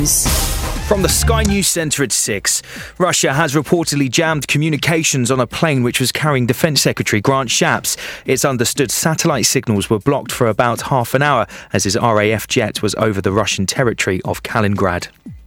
From the Sky News Centre at 6, Russia has reportedly jammed communications on a plane which was carrying Defence Secretary Grant Shapps. It's understood satellite signals were blocked for about half an hour as his RAF jet was over the Russian territory of Kaliningrad.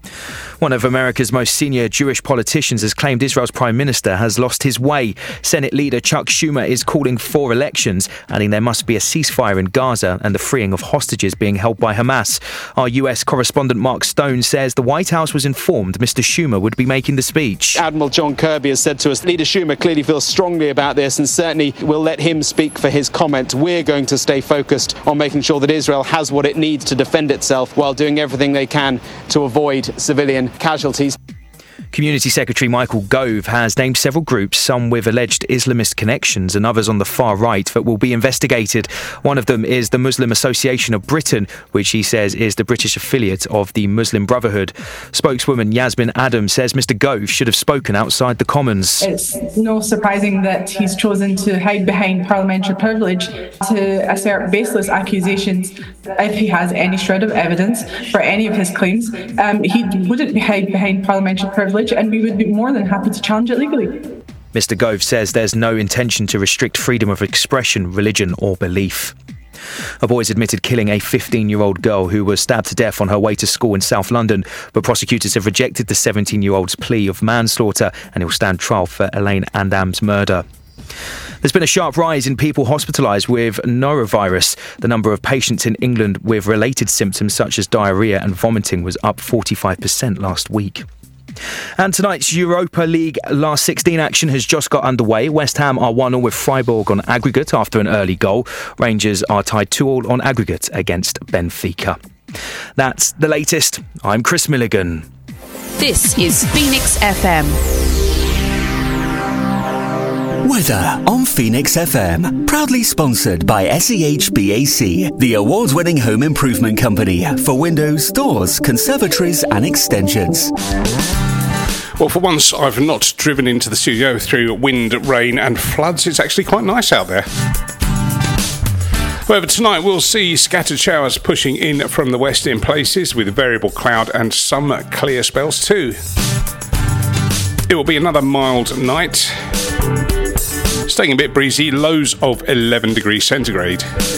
One of America's most senior Jewish politicians has claimed Israel's Prime Minister has lost his way. Senate leader Chuck Schumer is calling for elections, adding there must be a ceasefire in Gaza and the freeing of hostages being held by Hamas. Our US correspondent Mark Stone says the White House was informed Mr. Schumer would be making the speech. Admiral John Kirby has said to us, Leader Schumer clearly feels strongly about this and certainly will let him speak for his comment. We're going to stay focused on making sure that Israel has what it needs to defend itself while doing everything they can to avoid civilian casualties. Community Secretary Michael Gove has named several groups, some with alleged Islamist connections and others on the far right, that will be investigated. One of them is the Muslim Association of Britain, which he says is the British affiliate of the Muslim Brotherhood. Spokeswoman Yasmin Adam says Mr. Gove should have spoken outside the Commons. It's no surprising that he's chosen to hide behind parliamentary privilege to assert baseless accusations. If he has any shred of evidence for any of his claims, he wouldn't hide behind parliamentary privilege, and we would be more than happy to challenge it legally. Mr. Gove says there's no intention to restrict freedom of expression, religion or belief. A boy has admitted killing a 15-year-old girl who was stabbed to death on her way to school in South London, but prosecutors have rejected the 17-year-old's plea of manslaughter and he'll stand trial for Elaine Andam's murder. There's been a sharp rise in people hospitalised with norovirus. The number of patients in England with related symptoms such as diarrhoea and vomiting was up 45% last week. And tonight's Europa League last 16 action has just got underway. West Ham are 1-1 with Freiburg on aggregate after an early goal. Rangers are tied 2-2 on aggregate against Benfica. That's the latest. I'm Chris Milligan. This is Phoenix FM. Weather on Phoenix FM, proudly sponsored by SEHBAC, the award-winning home improvement company for windows, doors, conservatories and extensions. Well, for once, I've not driven into the studio through wind, rain and floods. It's actually quite nice out there. However, tonight we'll see scattered showers pushing in from the west in places with variable cloud and some clear spells too. It will be another mild night. Staying a bit breezy, lows of 11 degrees centigrade.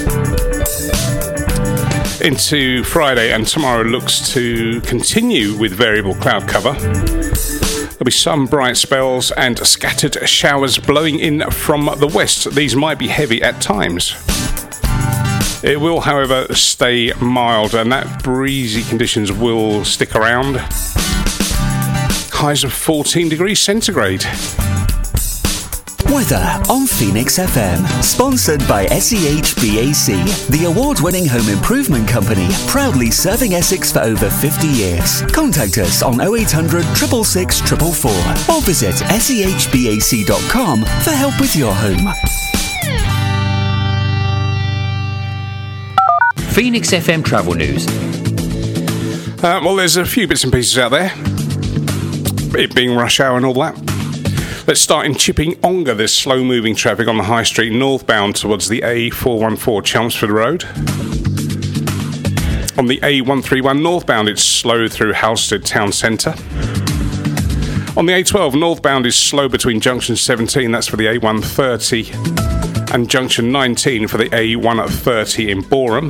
Into Friday and tomorrow looks to continue with variable cloud cover. There'll be some bright spells and scattered showers blowing in from the west. These might be heavy at times. It will, however, stay mild and that breezy conditions will stick around. Highs of 14 degrees centigrade. Weather on Phoenix FM, sponsored by SEHBAC, the award-winning home improvement company, proudly serving Essex for over 50 years. Contact us on 0800 666 444 or visit sehbac.com for help with your home. Phoenix FM travel news. Well, there's a few bits and pieces out there. It being rush hour and all that. Let's start in Chipping Ongar. There's slow-moving traffic on the High Street northbound towards the A414 Chelmsford Road. On the A131 northbound, it's slow through Halstead Town Centre. On the A12 northbound is slow between Junction 17, that's for the A130, and Junction 19 for the A130 in Boreham.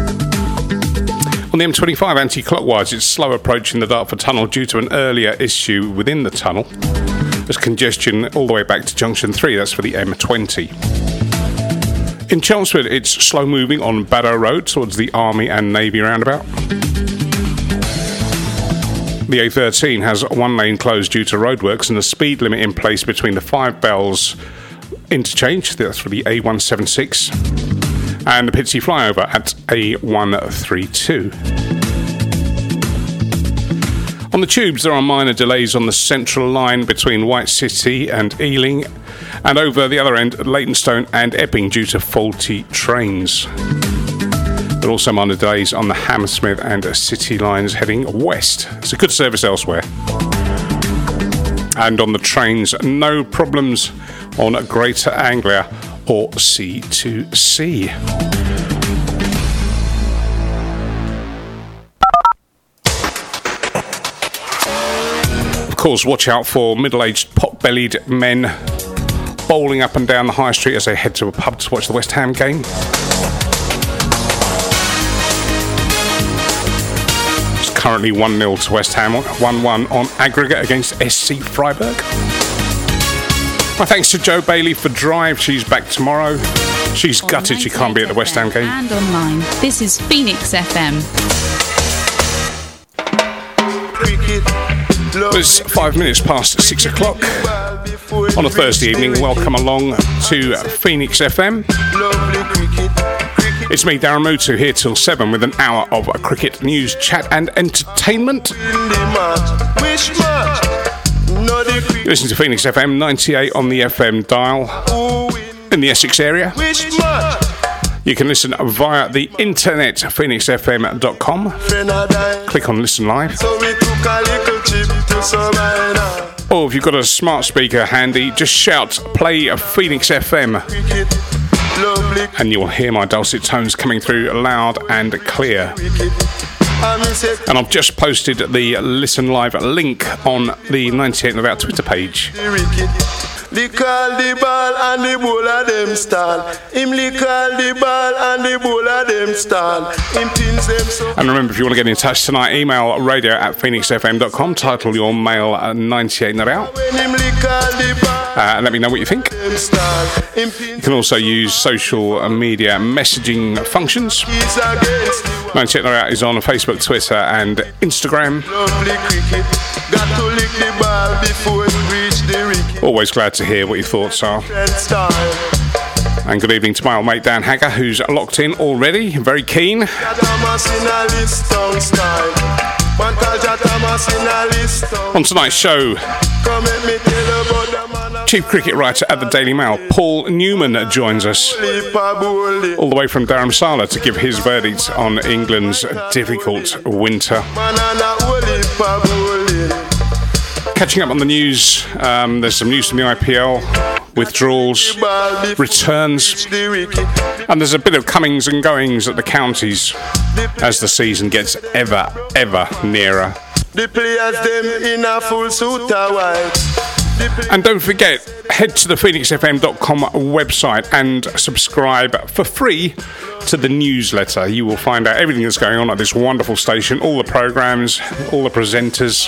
On the M25 anti-clockwise, it's slow approaching the Dartford Tunnel due to an earlier issue within the tunnel. There's congestion all the way back to Junction 3, that's for the M20. In Chelmsford, it's slow moving on Baddow Road towards the Army and Navy roundabout. The A13 has one lane closed due to roadworks and a speed limit in place between the Five Bells interchange, that's for the A176, and the Pitsea flyover at A132. On the tubes, there are minor delays on the central line between White City and Ealing, and over the other end, Leytonstone and Epping due to faulty trains. There are also minor delays on the Hammersmith and City lines heading west. It's a good service elsewhere. And on the trains, no problems on Greater Anglia or C2C. course, watch out for middle-aged, pot-bellied men bowling up and down the high street as they head to a pub to watch the West Ham game. It's currently 1-0 to West Ham, 1-1 on aggregate against SC Freiburg. My thanks to Joe Bailey for Drive. She's back tomorrow. She's gutted she can't be at the West Ham game. And online. This is Phoenix FM. It's 5 minutes past 6 o'clock on a Thursday evening. Welcome along to Phoenix FM. It's me, Darren Mutu, here till 7 with an hour of cricket news, chat and entertainment. You listen to Phoenix FM 98 on the FM dial in the Essex area. You can listen via the internet, phoenixfm.com. Click on Listen Live. Or if you've got a smart speaker handy, just shout, play Phoenix FM. And you'll hear my dulcet tones coming through loud and clear. And I've just posted the Listen Live link on the 98 About Twitter page. They call the ball and the ball of them stall. Him call the ball and the ball of them stall. Him pins them so. And remember, if you want to get in touch tonight, email radio@phoenixfm.com. Title your mail 98 Not Out. And let me know what you think. You can also use social media messaging functions. 98 Not Out is on Facebook, Twitter, and Instagram. Got to lick the ball before it reach the wicket. Always glad to hear what your thoughts are. And good evening to my old mate Dan Hagger, who's locked in already, very keen. On tonight's show, Chief Cricket Writer at the Daily Mail, Paul Newman, joins us all the way from Dharamsala to give his verdict on England's difficult winter. Catching up on the news, there's some news from the IPL, withdrawals, returns, and there's a bit of comings and goings at the counties as the season gets ever nearer. The players them in a full suit of white. And don't forget, head to the phoenixfm.com website and subscribe for free to the newsletter. You will find out everything that's going on at this wonderful station, all the programmes, all the presenters.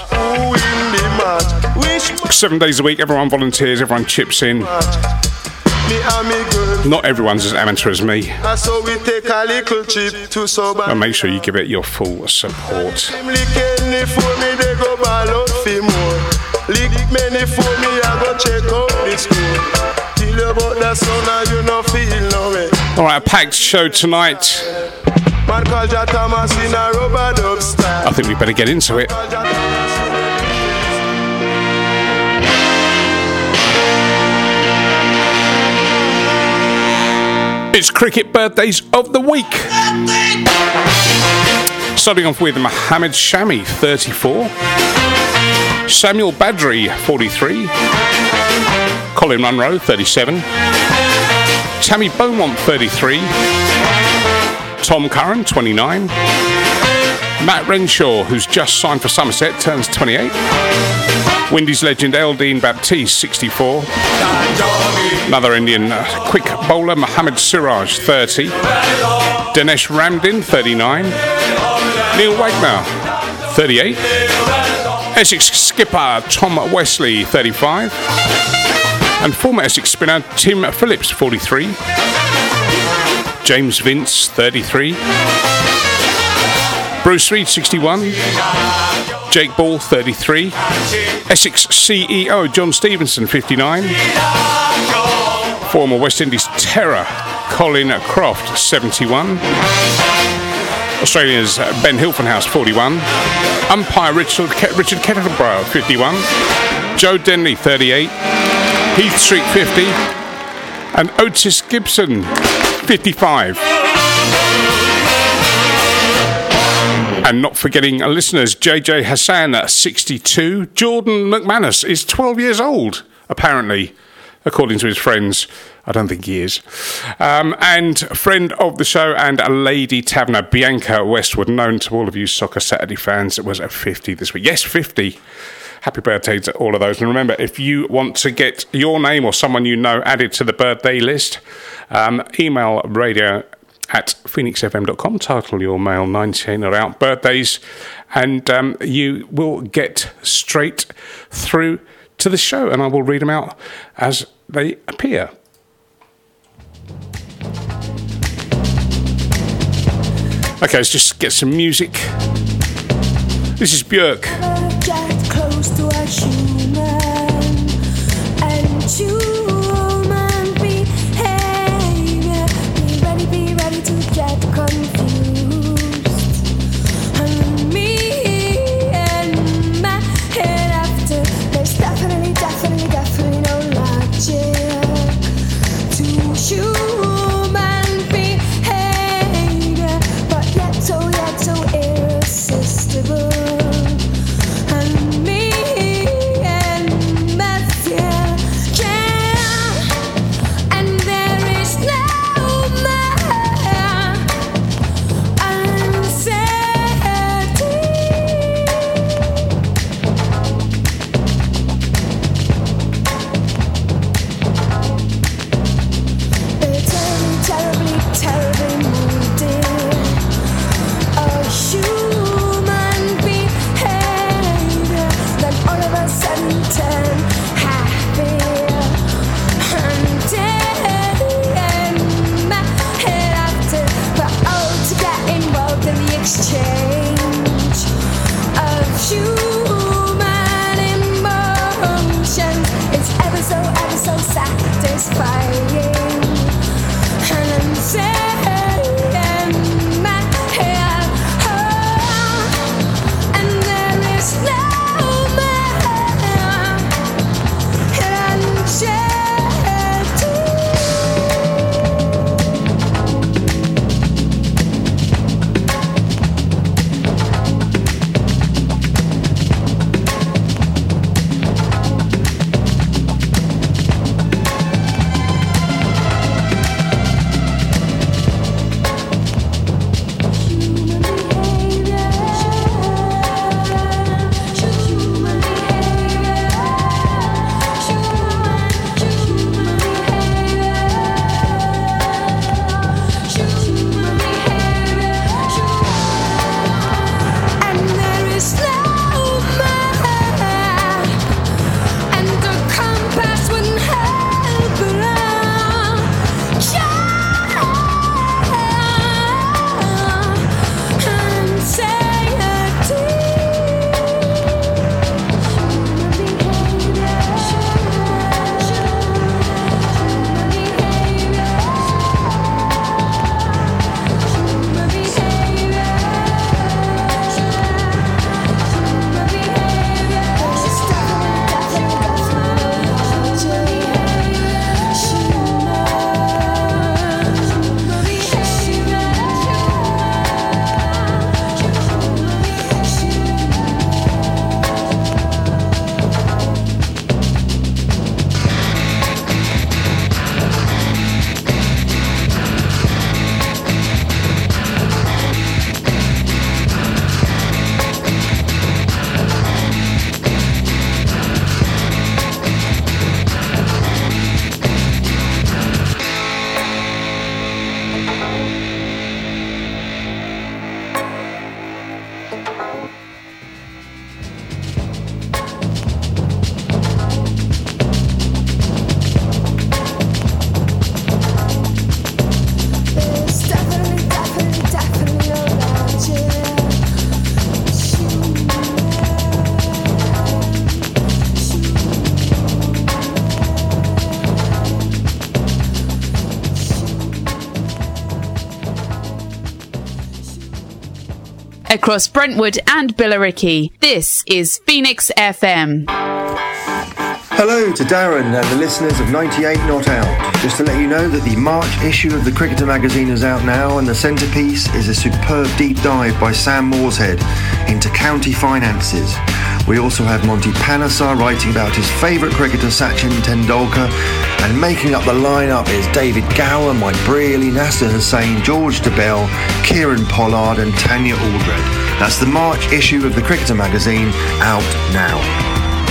7 days a week, everyone volunteers, everyone chips in. Not everyone's as amateur as me. And make sure you give it your full support. Alright, a packed show tonight. I think we better get into it. It's cricket birthdays of the week. Starting off with Mohammed Shami, 34. Samuel Badri, 43. Colin Munro, 37. Tammy Beaumont, 33. Tom Curran, 29. Matt Renshaw, who's just signed for Somerset, turns 28. Windies legend Eldeen Baptiste, 64. Another Indian quick bowler, Mohammad Siraj, 30. Dinesh Ramdin, 39. Neil Wagner, 38. Essex skipper Tom Wesley, 35. And former Essex spinner Tim Phillips, 43. James Vince, 33. Bruce Reid, 61. Jake Ball, 33. Essex CEO John Stevenson, 59. Former West Indies terror Colin Croft, 71. Australia's Ben Hilfenhaus, 41. Umpire Richard Kettleborough, 51. Joe Denley, 38. Heath Street, 50. And Otis Gibson, 55. And not forgetting listeners, JJ Hassan at 62. Jordan McManus is 12 years old, apparently, according to his friends. I don't think he is. And friend of the show and a lady taverner, Bianca Westwood, known to all of you Soccer Saturday fans, it was at 50 this week. Yes, 50. happy birthday to all of those. And remember, if you want to get your name or someone you know added to the birthday list, email radio@phoenixfm.com, title your mail 19 are out birthdays, and you will get straight through to the show, and I will read them out as they appear. Okay, let's just get some music. This is Björk. Get close to a human and human behavior. Be ready to get confused. And me and my head after. There's definitely no logic to human behavior, but yet so irresistible. Across Brentwood and Billericay, this is Phoenix FM. Hello to Darren and the listeners of 98 Not Out. Just to let you know that the March issue of the Cricketer magazine is out now, and the centrepiece is a superb deep dive by Sam Morshead into county finances. We also have Monty Panesar writing about his favourite cricketer Sachin Tendulkar, and making up the lineup is David Gower, Mike Brearley, Nasser Hussain, George DeBell, Kieran Pollard and Tanya Aldred. That's the March issue of the Cricketer magazine, out now.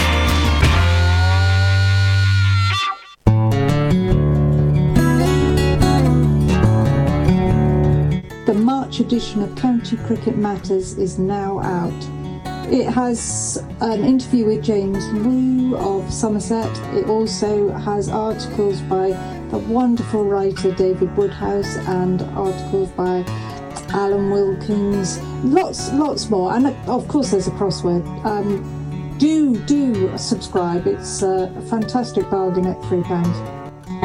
March edition of County Cricket Matters is now out. It has an interview with James Wu of Somerset. It also has articles by the wonderful writer David Woodhouse and articles by Alan Wilkins, lots more, and of course there's a crossword. Do subscribe. It's a fantastic bargain at £3.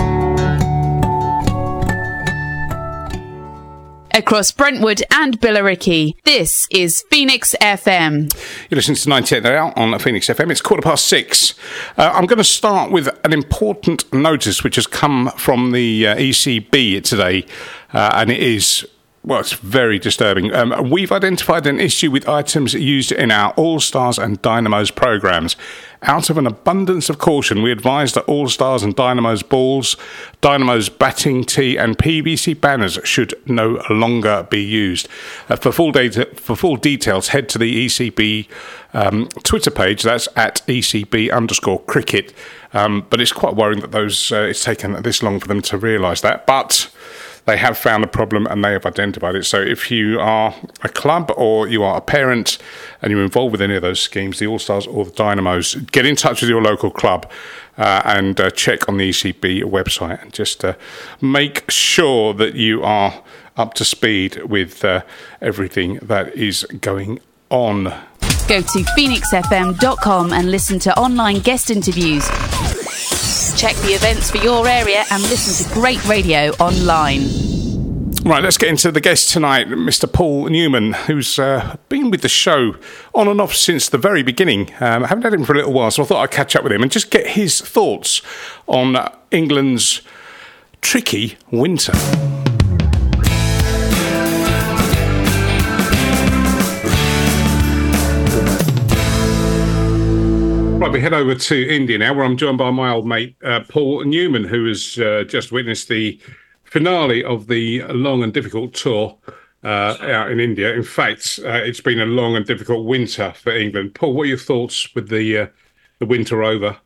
Across Brentwood and Billericay, this is Phoenix FM. You're listening to 98 now on Phoenix FM. It's 6:15. I'm going to start with an important notice which has come from the ECB today, and it is... well, it's very disturbing. We've identified an issue with items used in our All-Stars and Dynamos programmes. Out of an abundance of caution, we advise that All-Stars and Dynamos balls, Dynamos batting tee and PVC banners should no longer be used. For full details, head to the ECB Twitter page. That's at ECB_cricket. But it's quite worrying that it's taken this long for them to realise that. But... they have found a problem and they have identified it. So if you are a club or you are a parent and you're involved with any of those schemes, the All-Stars or the Dynamos, get in touch with your local club and check on the ECB website and just make sure that you are up to speed with everything that is going on. Go to phoenixfm.com and listen to online guest interviews. Check the events for your area and listen to great radio online. Right, let's get into the guest tonight, Mr. Paul Newman, who's been with the show on and off since the very beginning. I haven't had him for a little while, so I thought I'd catch up with him and just get his thoughts on England's tricky winter. Right, we head over to India now, where I'm joined by my old mate, Paul Newman, who has just witnessed the finale of the long and difficult tour out in India. In fact, it's been a long and difficult winter for England. Paul, what are your thoughts with the winter over?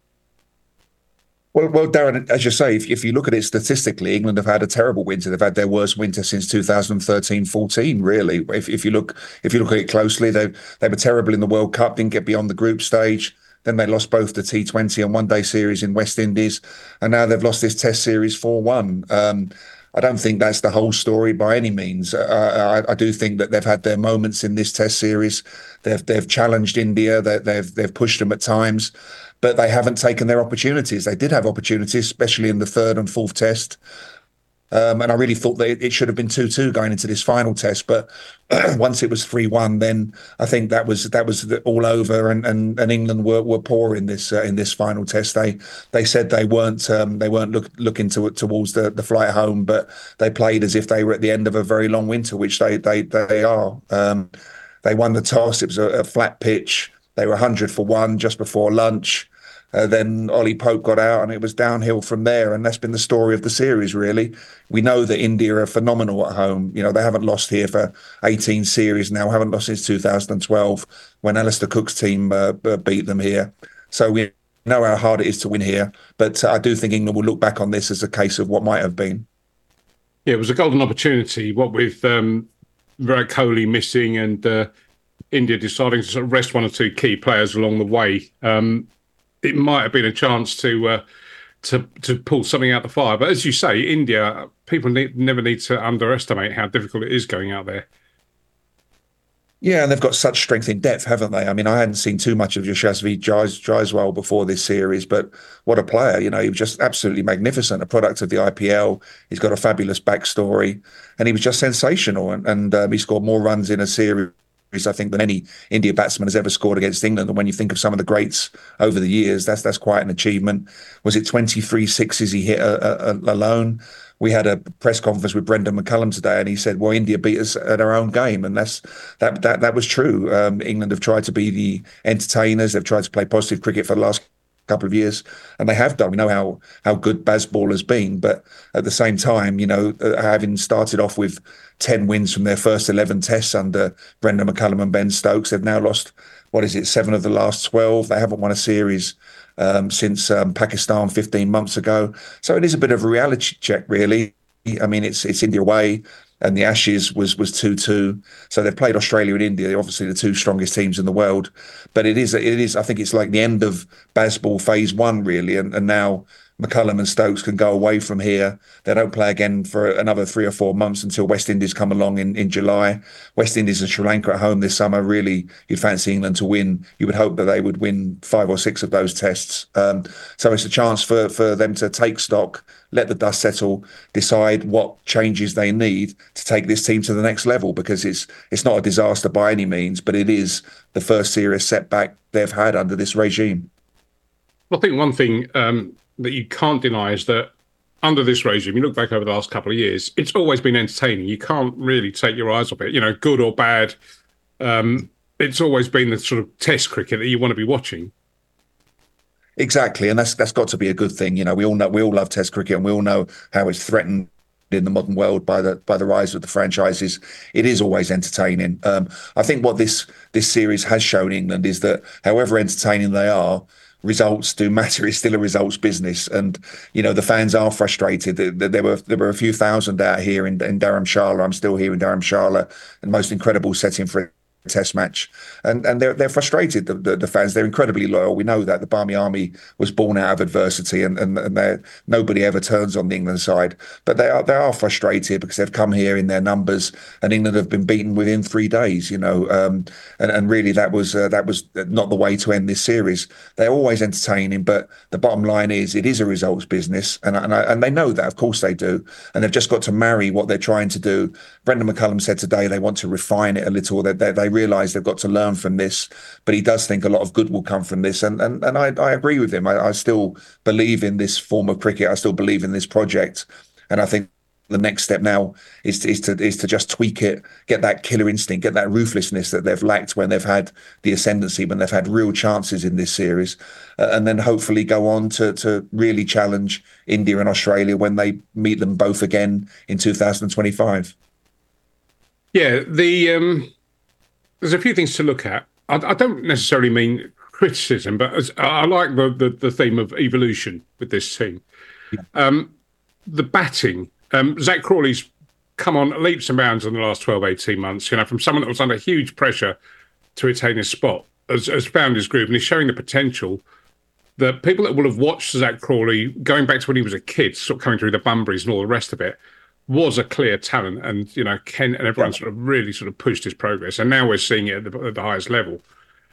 Well, Darren, as you say, if you look at it statistically, England have had a terrible winter. They've had their worst winter since 2013-14, really. If you look at it closely, they were terrible in the World Cup, didn't get beyond the group stage. Then they lost both the T20 and one-day series in West Indies, and now they've lost this Test series 4-1. I don't think that's the whole story by any means. I do think that they've had their moments in this Test series. They've challenged India. They've pushed them at times, but they haven't taken their opportunities. They did have opportunities, especially in the third and fourth Test. And I really thought that it should have been 2-2 going into this final Test, but once it was 3-1, then I think that was all over, and England were poor in this final Test. They said they weren't looking towards the flight home, but they played as if they were at the end of a very long winter, which they are. They won the toss. It was a flat pitch. They were 100 for 1 just before lunch. Then Ollie Pope got out and it was downhill from there. And that's been the story of the series, really. We know that India are phenomenal at home. You know, they haven't lost here for 18 series now, haven't lost since 2012 when Alistair Cook's team beat them here. So we know how hard it is to win here. But I do think England will look back on this as a case of what might have been. Yeah, it was a golden opportunity, what with Virat Kohli missing and India deciding to sort of rest one or two key players along the way. It might have been a chance to pull something out the fire. But as you say, India, people never need to underestimate how difficult it is going out there. Yeah, and they've got such strength in depth, haven't they? I mean, I hadn't seen too much of Yashasvi Jaiswal before this series, but what a player. You know, he was just absolutely magnificent, a product of the IPL. He's got a fabulous backstory, and he was just sensational. And he scored more runs in a series, I think, than any India batsman has ever scored against England. And when you think of some of the greats over the years, that's quite an achievement. Was it 23 sixes he hit alone? We had a press conference with Brendan McCullum today, and he said, "Well, India beat us at our own game," and that was true. England have tried to be the entertainers. They've tried to play positive cricket for the last couple of years, and they have done. We know how good Bazball has been, but at the same time, you know, having started off with 10 wins from their first 11 tests under Brendan McCullum and Ben Stokes, they've now lost 7 of the last 12. They haven't won a series since Pakistan 15 months ago. So it is a bit of a reality check, really. I mean, it's India away. and the Ashes was 2-2. So they've played Australia and India, obviously the two strongest teams in the world. But it is. I think it's like the end of Bazball phase 1, really, and now McCullum and Stokes can go away from here. They don't play again for another 3 or 4 months until West Indies come along in July. West Indies and Sri Lanka at home this summer. Really, you'd fancy England to win. You would hope that they would win 5 or 6 of those tests. So it's a chance for them to take stock, let the dust settle, decide what changes they need to take this team to the next level, because it's not a disaster by any means, but it is the first serious setback they've had under this regime. I think one thing that you can't deny is that under this regime, you look back over the last couple of years, it's always been entertaining. You can't really take your eyes off it, good or bad. It's always been the sort of test cricket that you want to be watching. Exactly, and that's got to be a good thing. We all love Test cricket, and we all know how it's threatened in the modern world by the rise of the franchises. It is always entertaining. I think what this series has shown England is that however entertaining they are, results do matter. It's still a results business, and the fans are frustrated. There were a few thousand out here in Dharamshala. I'm still here in Dharamshala, the most incredible setting for a Test match, and they're frustrated. The fans, they're incredibly loyal. We know that the Barmy Army was born out of adversity, and nobody ever turns on the England side. But they are frustrated because they've come here in their numbers, and England have been beaten within 3 days. And really that was not the way to end this series. They're always entertaining, but the bottom line is it is a results business, and they know that. Of course they do, and they've just got to marry what they're trying to do. Brendan McCullum said today they want to refine it a little. They realise they've got to learn from this, but he does think a lot of good will come from this, and I agree with him. I still believe in this form of cricket. I still believe in this project, and I think the next step now is to just tweak it, get that killer instinct, get that ruthlessness that they've lacked when they've had the ascendancy, when they've had real chances in this series, and then hopefully go on to really challenge India and Australia when they meet them both again in 2025. Yeah, there's a few things to look at. I don't necessarily mean criticism, but I like the theme of evolution with this team. Yeah. The batting, Zach Crawley's come on leaps and bounds in the last 12, 18 months, from someone that was under huge pressure to retain his spot, has found his groove, and he's showing the potential that people that will have watched Zach Crawley going back to when he was a kid, sort of coming through the Bunburys and all the rest of it, was a clear talent, and Kent and everyone sort of really sort of pushed his progress, and now we're seeing it at the highest level.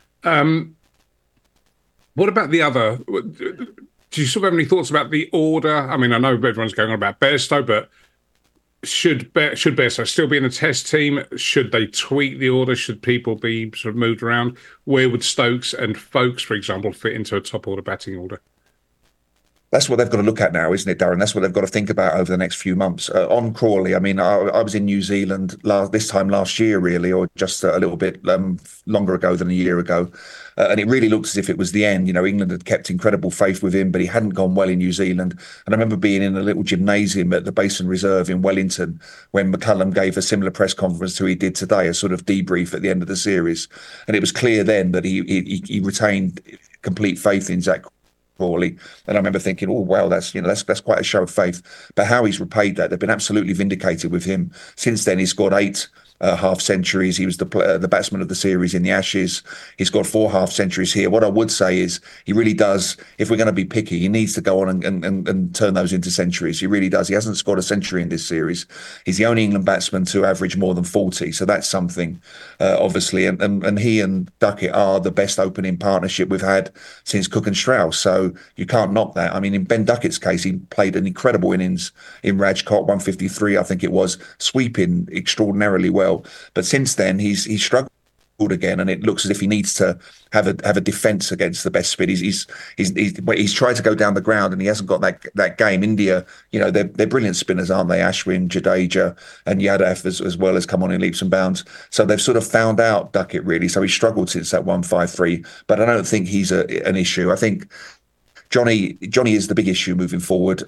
What about the other? Do you sort of have any thoughts about the order? I mean, I know everyone's going on about Bairstow, but should Bairstow still be in the Test team? Should they tweak the order? Should people be sort of moved around? Where would Stokes and Folkes, for example, fit into a top order batting order? That's what they've got to look at now, isn't it, Darren? That's what they've got to think about over the next few months. On Crawley, I mean, I was in New Zealand this time last year, really, or just a little bit longer ago than a year ago. And it really looked as if it was the end. England had kept incredible faith with him, but he hadn't gone well in New Zealand. And I remember being in a little gymnasium at the Basin Reserve in Wellington when McCullum gave a similar press conference to he did today, a sort of debrief at the end of the series. And it was clear then that he retained complete faith in Zach Crawley, and I remember thinking, oh wow, that's quite a show of faith. But how he's repaid that, they've been absolutely vindicated with him. Since then, he's scored 8 half centuries. He was the batsman of the series in the Ashes. He's got 4 half centuries here. What I would say is he really does, if we're going to be picky, he needs to go on and turn those into centuries. He really does. He hasn't scored a century in this series. He's the only England batsman to average more than 40. So that's something, obviously. And he and Duckett are the best opening partnership we've had since Cook and Strauss. So you can't knock that. I mean, in Ben Duckett's case, he played an incredible innings in Rajkot, 153, I think it was, sweeping extraordinarily well. But since then, he's struggled again, and it looks as if he needs to have a defence against the best spin. He's tried to go down the ground, and he hasn't got that game. India, they're brilliant spinners, aren't they? Ashwin, Jadeja, and Yadav as well as come on in leaps and bounds. So they've sort of found out Duckett really. So he's struggled since that 153. But I don't think he's an issue. I think Johnny is the big issue moving forward.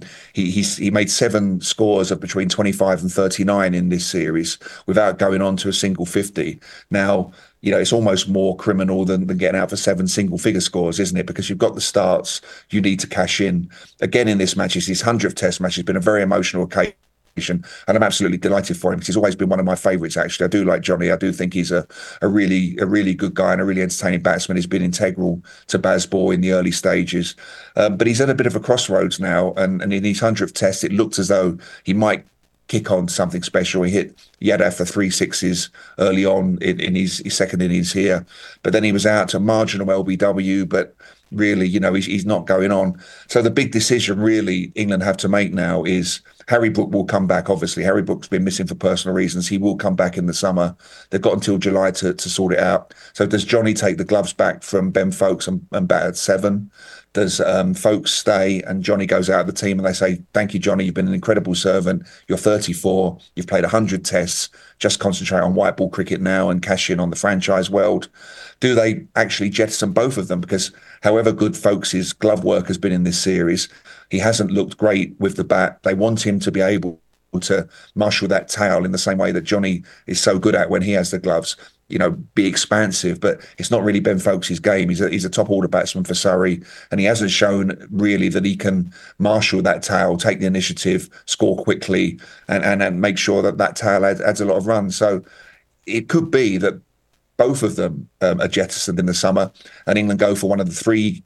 He made 7 scores of between 25 and 39 in this series without going on to a single 50. Now, it's almost more criminal than getting out for 7 single-figure scores, isn't it? Because you've got the starts, you need to cash in. Again, in this match, it's his 100th Test match. It's been a very emotional occasion and I'm absolutely delighted for him because he's always been one of my favourites. Actually, I do like Johnny. I do think he's a really good guy and a really entertaining batsman. He's been integral to Bazball in the early stages, but he's at a bit of a crossroads now. And in his 100th test, it looked as though he might kick on something special. He hit Yadav for 3 sixes early on in his second innings here, but then he was out to marginal LBW, but really, he's not going on. So the big decision really England have to make now is Harry Brook will come back. Obviously, Harry Brook's been missing for personal reasons. He will come back in the summer. They've got until July to sort it out. So does Johnny take the gloves back from Ben Foakes and bat at 7? Does Foakes stay and Johnny goes out of the team and they say, thank you, Johnny, you've been an incredible servant. You're 34. You've played 100 tests. Just concentrate on white ball cricket now and cash in on the franchise world. Do they actually jettison both of them? Because however good Foakes' glove work has been in this series, he hasn't looked great with the bat. They want him to be able to marshal that tail in the same way that Johnny is so good at when he has the gloves. Be expansive, but it's not really Ben Foakes' game. He's a top order batsman for Surrey, and he hasn't shown really that he can marshal that tail, take the initiative, score quickly, and make sure that tail adds a lot of runs. So it could be that both of them are jettisoned in the summer, and England go for one of the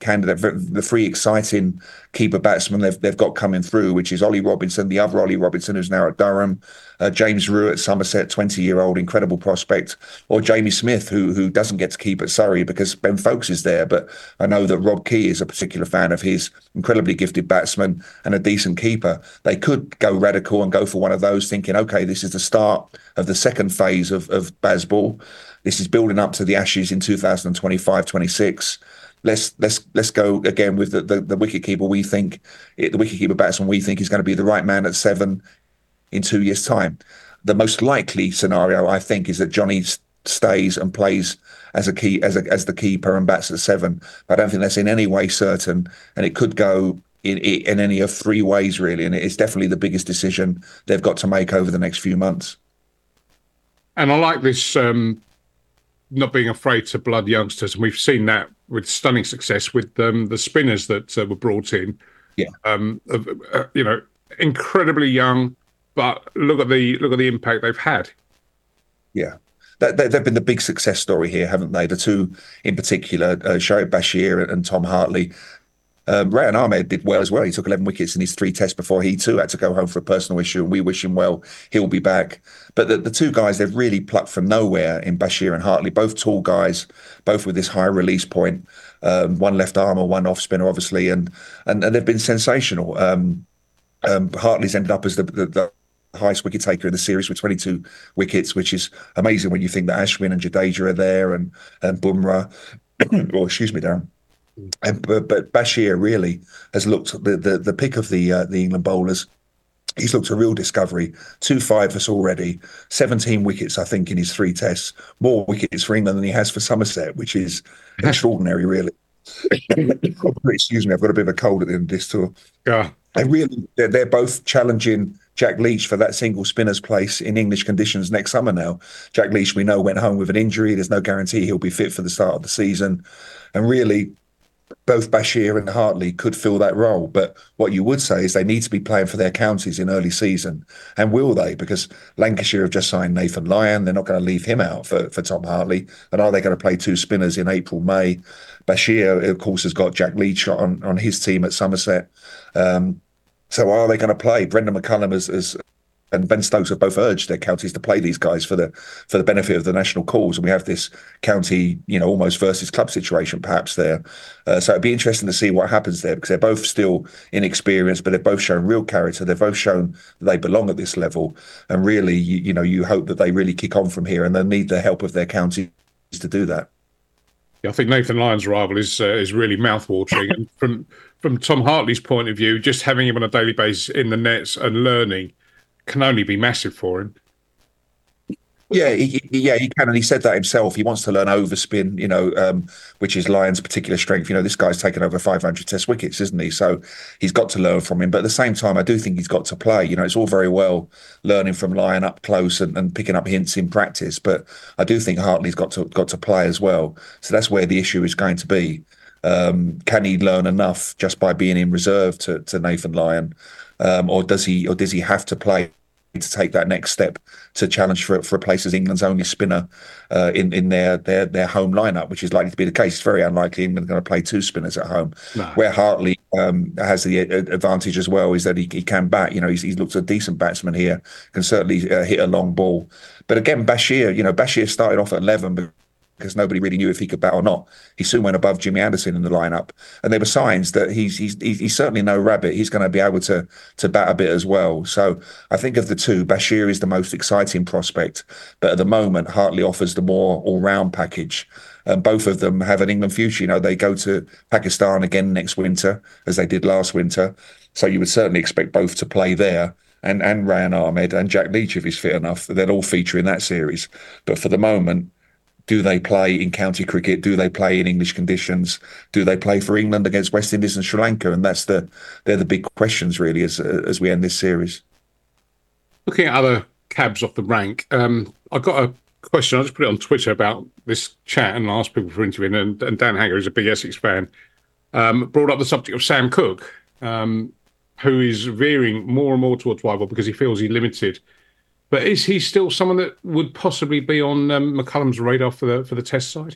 the three exciting keeper batsmen they've got coming through, which is Ollie Robinson, the other Ollie Robinson who's now at Durham, James Rew at Somerset, 20-year-old, incredible prospect, or Jamie Smith, who doesn't get to keep at Surrey because Ben Foakes is there. But I know that Rob Key is a particular fan of his, incredibly gifted batsman and a decent keeper. They could go radical and go for one of those, thinking, okay, this is the start of the second phase of Bazball. This is building up to the Ashes in 2025-26. Let's go again with the wicketkeeper. The wicketkeeper batsman we think is going to be the right man at 7 in 2 years' time. The most likely scenario, I think, is that Johnny stays and plays as the keeper and bats at 7. But I don't think that's in any way certain, and it could go in any of 3 ways really. And it's definitely the biggest decision they've got to make over the next few months. And I like this. Not being afraid to blood youngsters, and we've seen that with stunning success with the spinners that were brought in. Yeah, incredibly young, but look at the impact they've had. Yeah, they've been the big success story here, haven't they? The two in particular, Shoaib Bashir and Tom Hartley. Rayan Ahmed did well as well. He took 11 wickets in his 3 tests before he too had to go home for a personal issue, and we wish him well. He'll be back. But the two guys they've really plucked from nowhere in Bashir and Hartley, both tall guys, both with this high release point, one left armer, one off spinner, obviously, and they've been sensational. Hartley's ended up as the highest wicket taker in the series with 22 wickets, which is amazing when you think that Ashwin and Jadeja are there and Bumrah. Well, excuse me, Darren. But Bashir really has looked the pick of the England bowlers. He's looked a real discovery. 2 5s already, 17 wickets, I think, in his 3 tests. More wickets for England than he has for Somerset, which is extraordinary, really. Excuse me, I've got a bit of a cold at the end of this tour. Yeah. They're both challenging Jack Leach for that single spinner's place in English conditions next summer now. Jack Leach, we know, went home with an injury. There's no guarantee he'll be fit for the start of the season. And really, both Bashir and Hartley could fill that role. But what you would say is they need to be playing for their counties in early season. And will they? Because Lancashire have just signed Nathan Lyon. They're not going to leave him out for Tom Hartley. And are they going to play 2 spinners in April, May? Bashir, of course, has got Jack Leach on his team at Somerset. So are they going to play? Brendan McCullum and Ben Stokes have both urged their counties to play these guys for the benefit of the national cause, and we have this county, almost versus club situation perhaps there. So it'd be interesting to see what happens there, because they're both still inexperienced, but they've both shown real character. They've both shown that they belong at this level, and really, you hope that they really kick on from here, and they need the help of their counties to do that. Yeah, I think Nathan Lyon's arrival is really mouthwatering, and from Tom Hartley's point of view, just having him on a daily basis in the nets and learning can only be massive for him. Yeah, he can, and he said that himself. He wants to learn overspin, which is Lyon's particular strength. This guy's taken over 500 Test wickets, isn't he? So he's got to learn from him. But at the same time, I do think he's got to play. It's all very well learning from Lyon up close and picking up hints in practice, but I do think Hartley's got to play as well. So that's where the issue is going to be. Can he learn enough just by being in reserve to Nathan Lyon, or does he have to play to take that next step to challenge for a place as England's only spinner in their home lineup, which is likely to be the case. It's very unlikely England are going to play two spinners at home. No. Where Hartley has the advantage as well is that he can bat. He looks a decent batsman here, can certainly hit a long ball. But again, Bashir started off at 11 because nobody really knew if he could bat or not. He soon went above Jimmy Anderson in the lineup, and there were signs that he's certainly no rabbit. He's going to be able to bat a bit as well. So I think of the two, Bashir is the most exciting prospect, but at the moment Hartley offers the more all-round package. And both of them have an England future. They go to Pakistan again next winter, as they did last winter. So you would certainly expect both to play there. And Rayan Ahmed and Jack Leach, if he's fit enough, they'll all feature in that series. But for the moment, do they play in county cricket? Do they play in English conditions? Do they play for England against West Indies and Sri Lanka? And they're the big questions, really, as we end this series. Looking at other cabs off the rank, I've got a question. I just put it on Twitter about this chat and asked people for interviewing. And Dan Hager, who's a big Essex fan, brought up the subject of Sam Cooke, who is veering more and more towards Whitewell because he feels he's limited. But is he still someone that would possibly be on McCullum's radar for the Test side?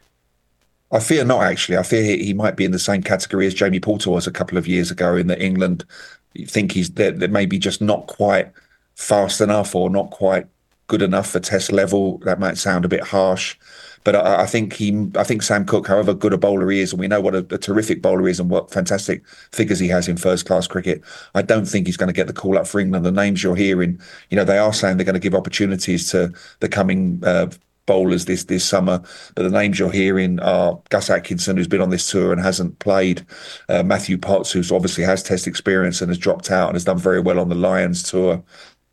I fear not, actually. I fear he might be in the same category as Jamie Porter was a couple of years ago, in that England think he's they're maybe just not quite fast enough or not quite good enough for Test level. That might sound a bit harsh. But I think Sam Cooke, however good a bowler he is, and we know what a terrific bowler he is and what fantastic figures he has in first-class cricket, I don't think he's going to get the call-up for England. The names you're hearing, they are saying they're going to give opportunities to the coming bowlers this summer. But the names you're hearing are Gus Atkinson, who's been on this tour and hasn't played, Matthew Potts, who obviously has Test experience and has dropped out and has done very well on the Lions tour.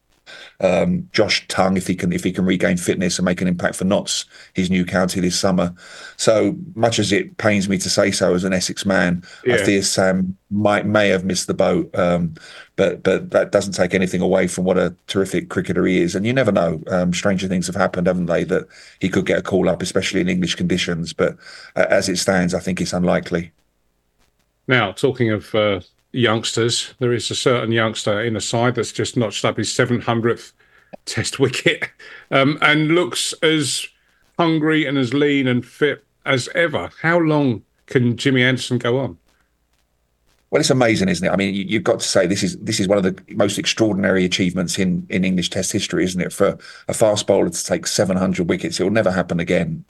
Josh Tongue, if he can regain fitness and make an impact for Notts, his new county this summer. So much as it pains me to say so as an Essex man, I fear Sam may have missed the boat. But that doesn't take anything away from what a terrific cricketer he is. And you never know. Stranger things have happened, haven't they? That he could get a call up, especially in English conditions. But as it stands, I think it's unlikely. Now, talking of youngsters, there is a certain youngster in the side that's just notched up his 700th Test wicket and looks as hungry and as lean and fit as ever. How long can Jimmy Anderson go on? Well, it's amazing, isn't it? I mean, you've got to say this is one of the most extraordinary achievements in English Test history, isn't it? For a fast bowler to take 700 wickets, it will never happen again,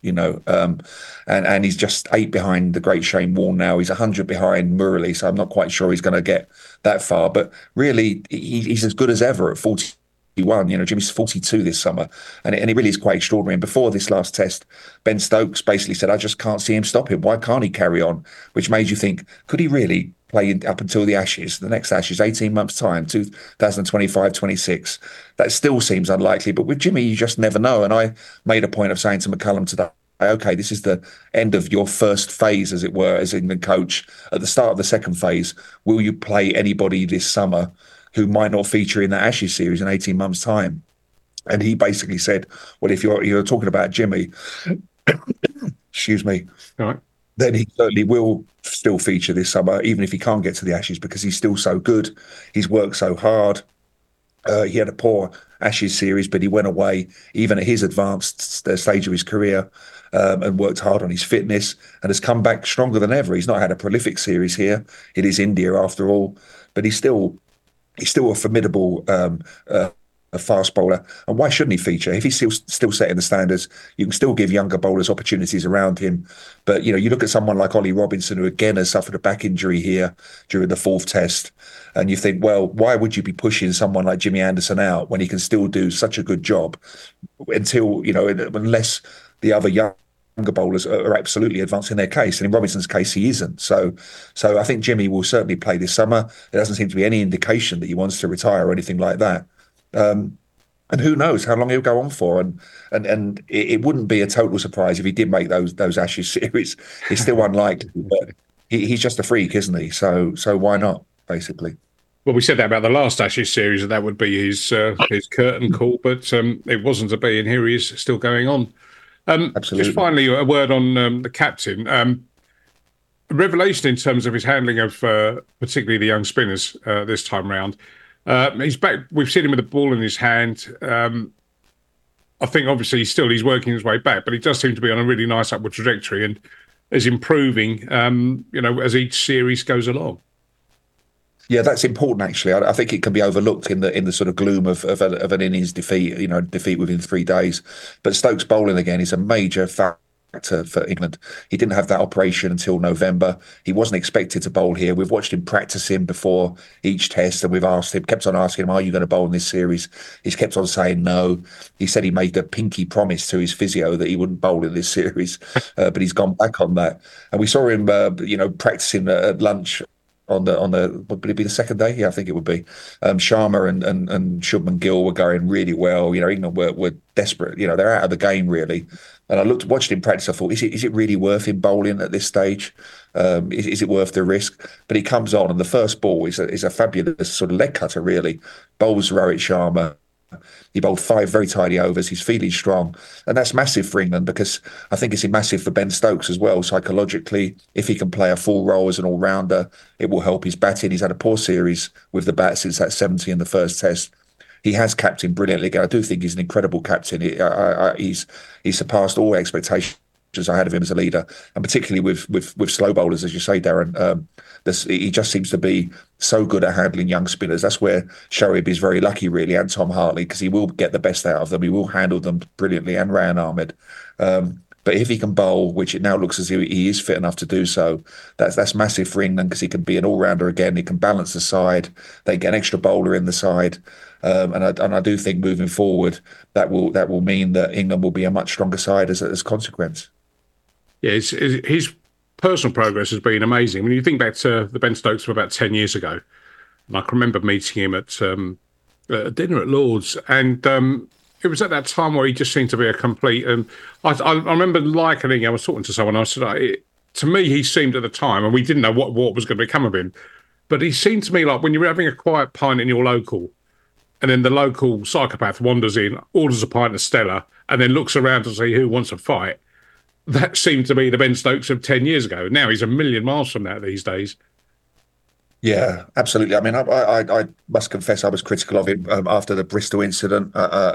And he's just 8 behind the great Shane Warne now. He's 100 behind Murali, so I'm not quite sure he's going to get that far. But really, he's as good as ever at 41. Jimmy's 42 this summer, and it really is quite extraordinary. And before this last Test, Ben Stokes basically said, "I just can't see him stop him. Why can't he carry on?" Which made you think, could he really play up until the Ashes, the next Ashes, 18 months' time, 2025-26? That still seems unlikely. But with Jimmy, you just never know. And I made a point of saying to McCullum today, okay, this is the end of your first phase, as it were, as England coach. At the start of the second phase, will you play anybody this summer who might not feature in the Ashes series in 18 months' time? And he basically said, well, if you're talking about Jimmy, excuse me, all right, then he certainly will still feature this summer, even if he can't get to the Ashes, because he's still so good. He's worked so hard. He had a poor Ashes series, but he went away, even at his advanced stage of his career, and worked hard on his fitness and has come back stronger than ever. He's not had a prolific series here. It is India, after all, but he's still a formidable a fast bowler. And why shouldn't he feature? If he's still setting the standards, you can still give younger bowlers opportunities around him. But, you look at someone like Ollie Robinson, who again has suffered a back injury here during the 4th Test. And you think, well, why would you be pushing someone like Jimmy Anderson out when he can still do such a good job until, unless the other younger bowlers are absolutely advancing their case. And in Robinson's case, he isn't. So I think Jimmy will certainly play this summer. There doesn't seem to be any indication that he wants to retire or anything like that. And who knows how long he'll go on for? And it wouldn't be a total surprise if he did make those Ashes series. It's still unlikely, but he's just a freak, isn't he? So why not, basically? Well, we said that about the last Ashes series, that would be his curtain call, but it wasn't to be, and here he is still going on. Absolutely. Just finally, a word on the captain. A revelation in terms of his handling of particularly the young spinners this time round. He's back. We've seen him with the ball in his hand. I think obviously he's working his way back, but he does seem to be on a really nice upward trajectory and is improving, as each series goes along. Yeah, that's important. Actually, I think it can be overlooked in the sort of gloom of an innings defeat. Defeat within 3 days. But Stokes bowling again is a major factor for England. He didn't have that operation until November. He wasn't expected to bowl here. We've watched him practicing before each test, and we've kept on asking him, "Are you going to bowl in this series?" He's kept on saying no. He said he made a pinky promise to his physio that he wouldn't bowl in this series, but he's gone back on that. And we saw him, practicing at lunch. On the would it be the second day? Yeah, I think it would be. Sharma and Shubman Gill were going really well. England were desperate. They're out of the game really. And I watched him practice. I thought, is it really worth him bowling at this stage? Is it worth the risk? But he comes on, and the first ball is a fabulous sort of leg cutter. Really, bowls Rohit Sharma. He bowled 5 very tidy overs. He's feeling strong. And that's massive for England, because I think it's massive for Ben Stokes as well, psychologically. If he can play a full role as an all-rounder, it will help his batting. He's had a poor series with the bat since that 70 in the first test. He has captained brilliantly again. I do think he's an incredible captain. He's surpassed all expectations I had of him as a leader, and particularly with slow bowlers, as you say, Darren. He just seems to be so good at handling young spinners. That's where Shoaib is very lucky, really, and Tom Hartley, because he will get the best out of them. He will handle them brilliantly, and Rayan Ahmed. But if he can bowl, which it now looks as if he is fit enough to do so, that's massive for England, because he can be an all-rounder again. He can balance the side. They get an extra bowler in the side. And I do think moving forward, that will mean that England will be a much stronger side as a consequence. Yeah, his personal progress has been amazing. When you think back to the Ben Stokes from about 10 years ago, and I can remember meeting him at a dinner at Lord's, and it was at that time where he just seemed to be a complete... I remember likening, I was talking to someone, I said, to me, he seemed at the time, and we didn't know what was going to become of him, but he seemed to me like when you're having a quiet pint in your local, and then the local psychopath wanders in, orders a pint of Stella, and then looks around to see who wants a fight. That seemed to be the Ben Stokes of 10 years ago. Now he's a million miles from that these days. Yeah, absolutely. I mean, I must confess I was critical of him after the Bristol incident.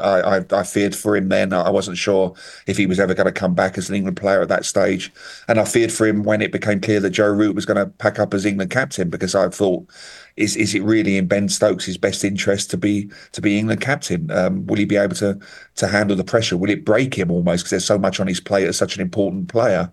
I feared for him then. I wasn't sure if he was ever going to come back as an England player at that stage. And I feared for him when it became clear that Joe Root was going to pack up as England captain, because I thought, is it really in Ben Stokes' best interest to be England captain? Will he be able to handle the pressure? Will it break him almost, because there's so much on his plate as such an important player?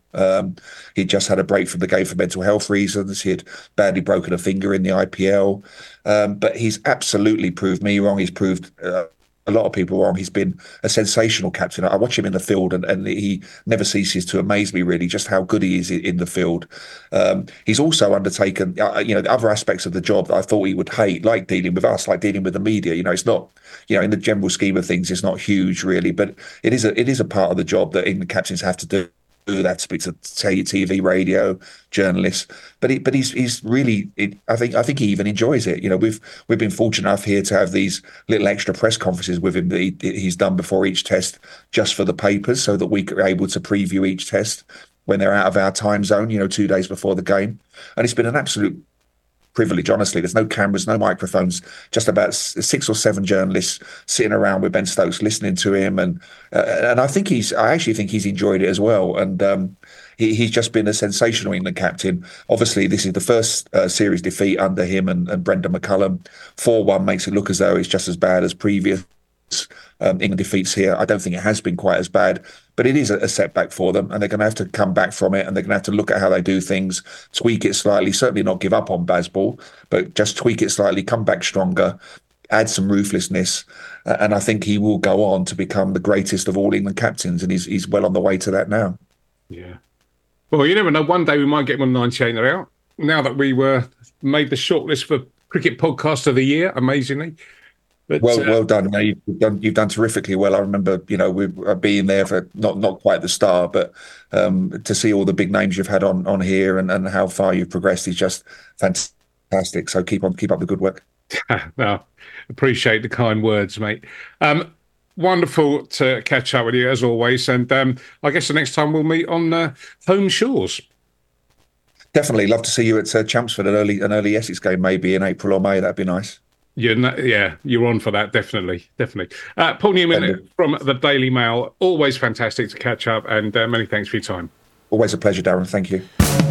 He just had a break from the game for mental health reasons. He had badly broken a finger in the IPL. But he's absolutely proved me wrong. He's proved a lot of people wrong. He's been a sensational captain. I watch him in the field, and he never ceases to amaze me, really, just how good he is in the field. He's also undertaken, the other aspects of the job that I thought he would hate, like dealing with us, like dealing with the media. It's not, in the general scheme of things, it's not huge, really, but it is a part of the job that England captains have to do. That speaks to TV, radio, journalists, but he's really. I think he even enjoys it. We've been fortunate enough here to have these little extra press conferences with him that he's done before each test, just for the papers, so that we are able to preview each test when they're out of our time zone. 2 days before the game, and it's been an absolute privilege, honestly. There's no cameras, no microphones, just about 6 or 7 journalists sitting around with Ben Stokes listening to him, and I actually think he's enjoyed it as well. And he's just been a sensational England captain. Obviously, this is the first series defeat under him and Brendan McCullum. 4-1 makes it look as though it's just as bad as previous England defeats here. I don't think it has been quite as bad, but it is a setback for them, and they're going to have to come back from it, and they're going to have to look at how they do things, tweak it slightly, certainly not give up on Bazball, but just tweak it slightly, come back stronger, add some ruthlessness, and I think he will go on to become the greatest of all England captains, and he's well on the way to that now. Yeah. Well, you never know. One day we might get 198 out. Now that we were made the shortlist for Cricket Podcast of the Year, amazingly. But, well done. You've done terrifically well. I remember, we being there for not quite the start, but to see all the big names you've had on here and how far you've progressed is just fantastic. So keep up the good work. No, appreciate the kind words, mate. Wonderful to catch up with you as always, and I guess the next time we'll meet on home shores. Definitely love to see you at Chelmsford, an early Essex game, maybe in April or May. That'd be nice. You're on for that, definitely. Paul Newman from the Daily Mail, always fantastic to catch up, and many thanks for your time. Always a pleasure, Darren. Thank you.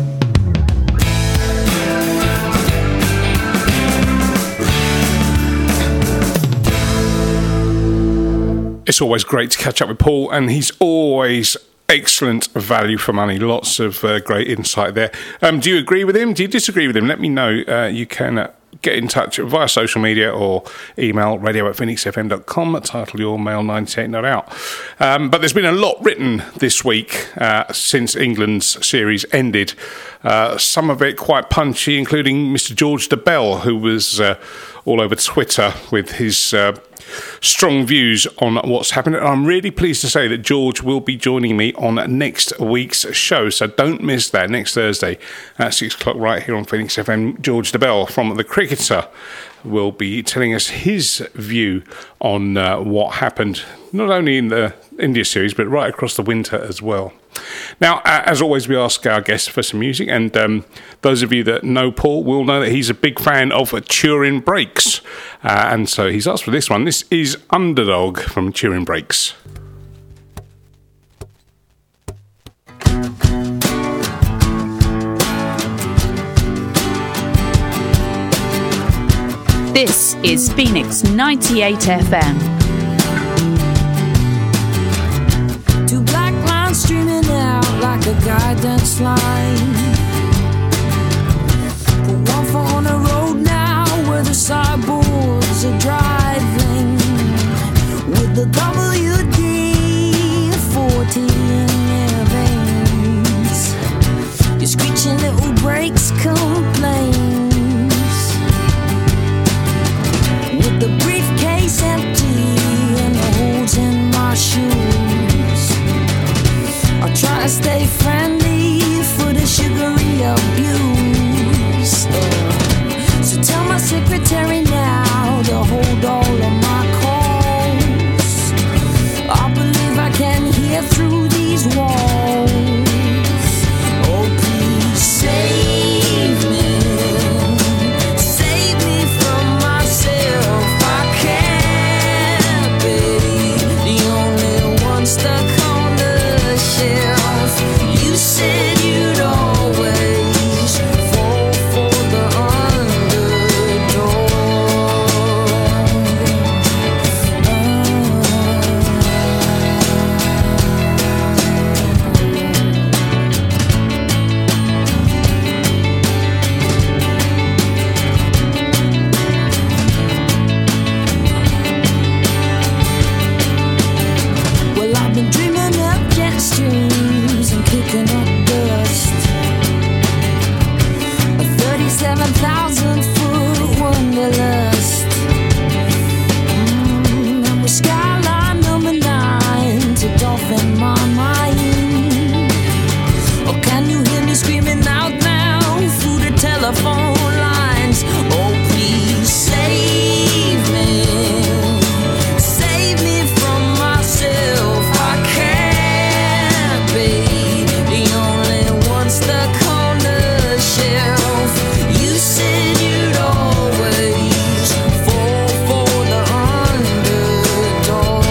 It's always great to catch up with Paul, and he's always excellent value for money. Lots of great insight there. Do you agree with him? Do you disagree with him? Let me know. You can get in touch via social media or email radio@phoenixfm.com. Title your mail 98 not out. But there's been a lot written this week since England's series ended. Some of it quite punchy, including Mr. George Dobell, who was all over Twitter with his strong views on what's happened. And I'm really pleased to say that George will be joining me on next week's show, so don't miss that. Next Thursday at 6 o'clock right here on Phoenix FM. George Dobell from The Cricketer will be telling us his view on what happened, not only in the India series, but right across the winter as well. Now, as always, we ask our guests for some music, and those of you that know Paul will know that he's a big fan of Turin Brakes, and so he's asked for this one. This is Underdog from Turin Brakes. This is Phoenix 98 FM. Two black lines streaming out like a guidance line. Put one foot on the road now where the sideboards are driving. With the WD-40 in their veins. Your screeching little brakes complain. With the briefcase empty and the holes in my shoes, I try to stay friendly for the sugary abuse. So tell my secretary now to hold all of my calls. I believe I can hear through these walls. Oh, please save me. Stuck on the shelf. You said you'd always fall for the underdog. Well, I've been dreaming up jet streams and kicking up dust. A 37,000-foot wanderlust. And with skyline number 9 to dolphin my mind. Or can you hear me screaming out now through the telephone lines? Oh, please save me. Save me from myself. I can't be the only one stuck on the shelf. You said you'd always fall for the underdog.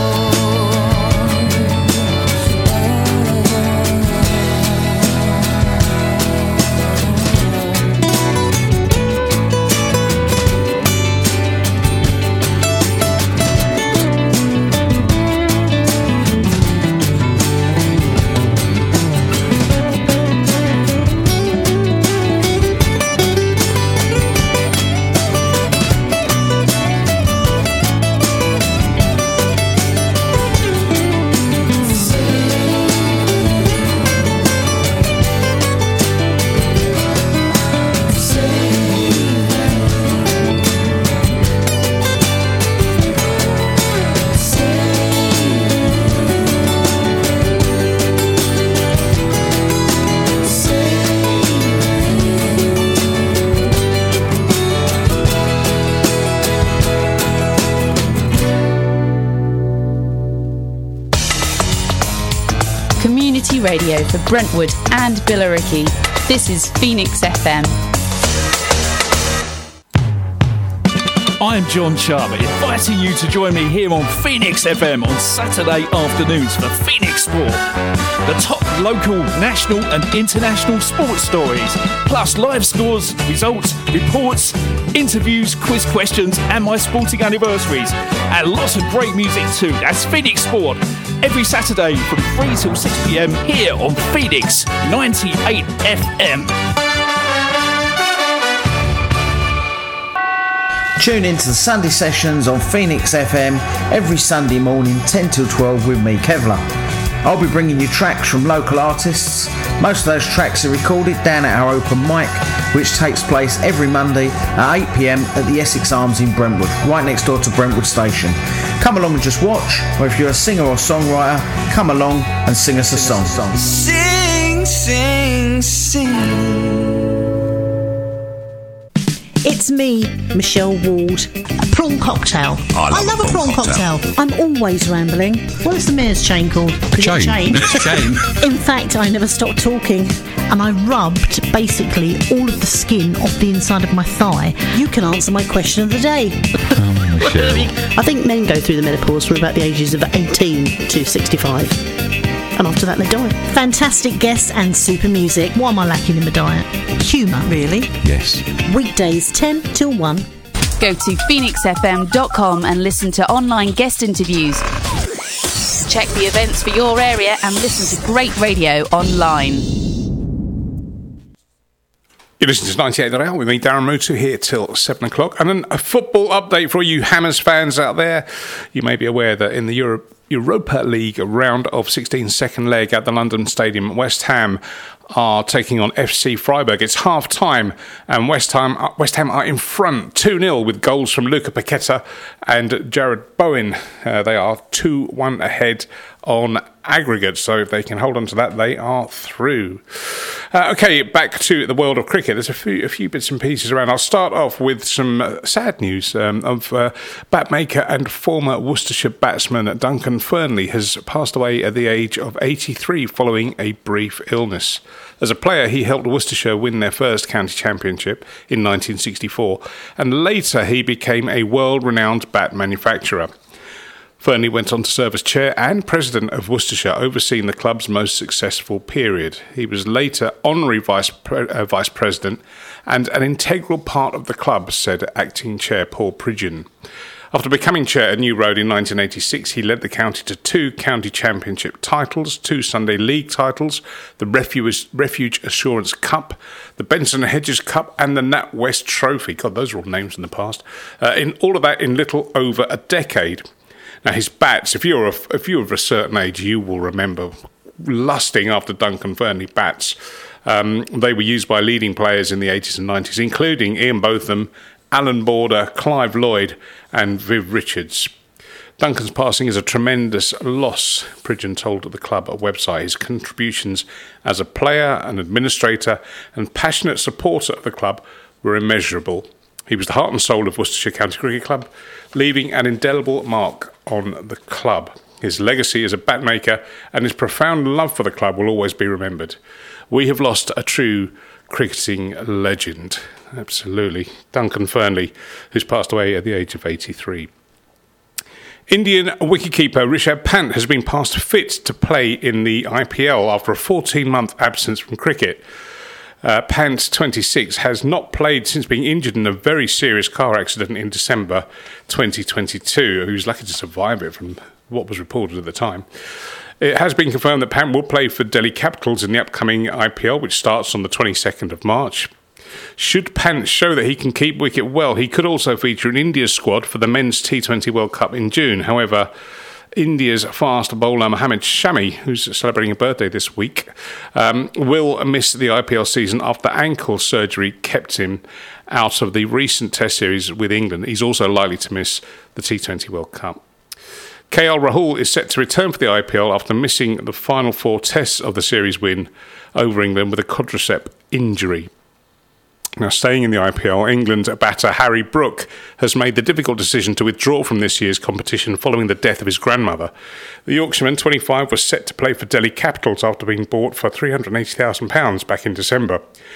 Community radio for Brentwood and Billericay. This is Phoenix FM. I'm John Sharp, inviting you to join me here on Phoenix FM on Saturday afternoons for Phoenix Sport. The top local, national and international sports stories, plus live scores, results, reports, interviews, quiz questions and my sporting anniversaries. And lots of great music too. That's Phoenix Sport. Every Saturday from 3 till 6 p.m. here on Phoenix 98 FM. Tune into the Sunday sessions on Phoenix FM every Sunday morning 10 till 12 with me, Kevlar. I'll be bringing you tracks from local artists. Most of those tracks are recorded down at our open mic, which takes place every Monday at 8 p.m. at the Essex Arms in Brentwood, right next door to Brentwood Station. Come along and just watch, or if you're a singer or songwriter, come along and sing us a song. Sing, sing, sing. It's me, Michelle Ward. A prawn cocktail. I love a prawn cocktail. I'm always rambling. What is the mayor's chain called? Chain. In fact, I never stopped talking, and I rubbed basically all of the skin off the inside of my thigh. You can answer my question of the day. I think men go through the menopause from about the ages of 18 to 65. And after that they die. Fantastic guests and super music. What am I lacking in the diet? Humour, really? Yes. Weekdays 10 till 1. Go to phoenixfm.com and listen to online guest interviews. Check the events for your area and listen to great radio online. You listen to 98 Hour with me, Darren Mutu, here till 7 o'clock. And then a football update for all you Hammers fans out there. You may be aware that in the Europa League round of 16 second leg at the London Stadium, West Ham are taking on FC Freiburg. It's half time and West Ham are in front 2-0 with goals from Luca Paqueta and Jared Bowen. They are 2-1 ahead on aggregate, so if they can hold on to that, they are through. Okay, back to the world of cricket. There's a few bits and pieces around. I'll start off with some sad news of bat-maker and former Worcestershire batsman Duncan Fernley has passed away at the age of 83 following a brief illness. As a player, he helped Worcestershire win their first county championship in 1964, and later he became a world-renowned bat manufacturer. Fernley went on to serve as chair and president of Worcestershire, overseeing the club's most successful period. He was later honorary vice president and an integral part of the club, said acting chair Paul Pridgeon. After becoming chair at New Road in 1986, he led the county to 2 county championship titles, 2 Sunday League titles, the Refuge Assurance Cup, the Benson Hedges Cup and the NatWest Trophy. God, those are all names in the past. In all of that in little over a decade. Now, his bats, if you're of a certain age, you will remember lusting after Duncan Fernley bats. They were used by leading players in the 80s and 90s, including Ian Botham, Alan Border, Clive Lloyd and Viv Richards. Duncan's passing is a tremendous loss, Pridgeon told the club website. His contributions as a player, an administrator and passionate supporter of the club were immeasurable. He was the heart and soul of Worcestershire County Cricket Club, leaving an indelible mark on the club. His legacy as a batmaker and his profound love for the club will always be remembered. We have lost a true cricketing legend. Absolutely. Duncan Fernley, who's passed away at the age of 83. Indian wicketkeeper Rishabh Pant has been passed fit to play in the IPL after a 14-month absence from cricket. Pant, 26, has not played since being injured in a very serious car accident in December 2022. He was lucky to survive it from what was reported at the time. It has been confirmed that Pant will play for Delhi Capitals in the upcoming IPL, which starts on the 22nd of March. Should Pant show that he can keep wicket well, he could also feature in India's squad for the Men's T20 World Cup in June. However, India's fast bowler Mohammad Shami, who's celebrating a birthday this week, will miss the IPL season after ankle surgery kept him out of the recent Test series with England. He's also likely to miss the T20 World Cup. KL Rahul is set to return for the IPL after missing the final 4 tests of the series win over England with a quadricep injury. Now, staying in the IPL, England's batter Harry Brook has made the difficult decision to withdraw from this year's competition following the death of his grandmother. The Yorkshireman, 25, was set to play for Delhi Capitals after being bought for £380,000 back in December.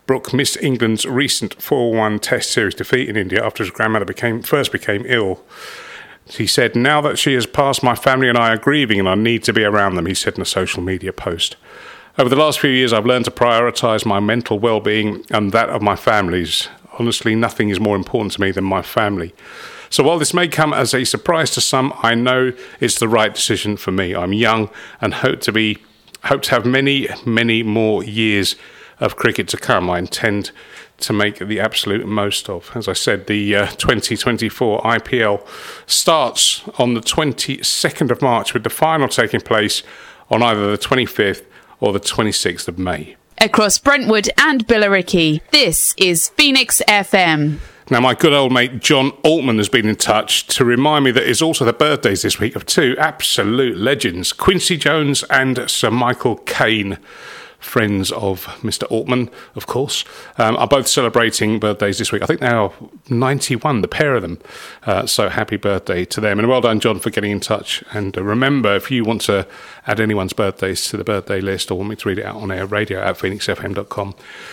Brooke missed England's recent 4-1 Test series defeat in India after his grandmother first became ill. He said, "Now that she has passed, my family and I are grieving and I need to be around them," he said in a social media post. "Over the last few years, I've learned to prioritise my mental well-being and that of my families. Honestly, nothing is more important to me than my family. So while this may come as a surprise to some, I know it's the right decision for me. I'm young and hope to have many, many more years of cricket to come. I intend to make the absolute most of." As I said, the 2024 IPL starts on the 22nd of March, with the final taking place on either the 25th or the 26th of May. Across Brentwood and Billericay, this is Phoenix FM. Now, my good old mate John Altman has been in touch to remind me that it's also the birthdays this week of two absolute legends, Quincy Jones and Sir Michael Caine. Friends of Mr. Altman, of course, are both celebrating birthdays this week. I think they are 91, the pair of them. So happy birthday to them. And well done, John, for getting in touch. And remember, if you want to add anyone's birthdays to the birthday list or want me to read it out on air, radio at phoenixfm.com,